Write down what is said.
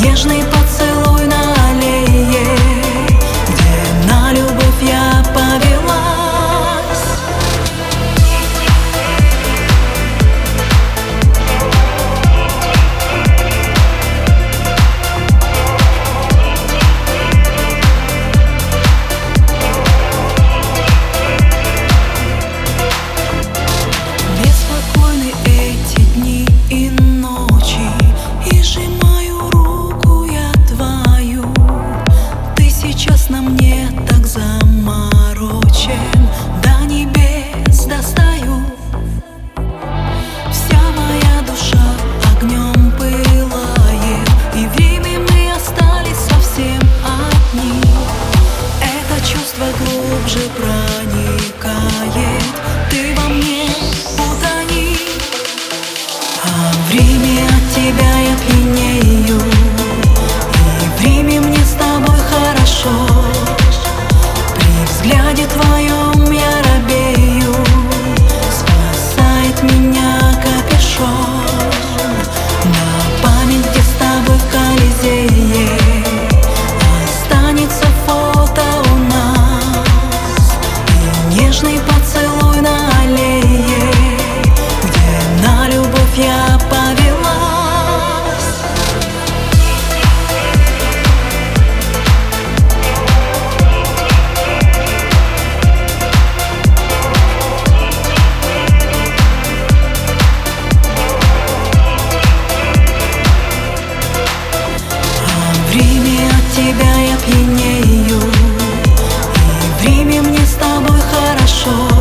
нежный поцелуй на аллее, где на любовь я повелась. Беспокойны эти дни и ночи, и сжимаю руку я твою. Ты сейчас на мне так заморочен, до небес достаю. Вся моя душа огнем пылает, и в Риме мы остались совсем одни. Это чувство глубже проникает, ты во мне утони. А в Риме от тебя я пьянею, и в Риме мне с тобой хорошо. При взгляде твоем я робею, спасает меня капюшон. На память, где с тобой в Колизее останется фото у нас, и нежный поцелуй на аллее, где на любовь я повелась. В Риме от тебя я пьянею, и в Риме мне с тобой хорошо.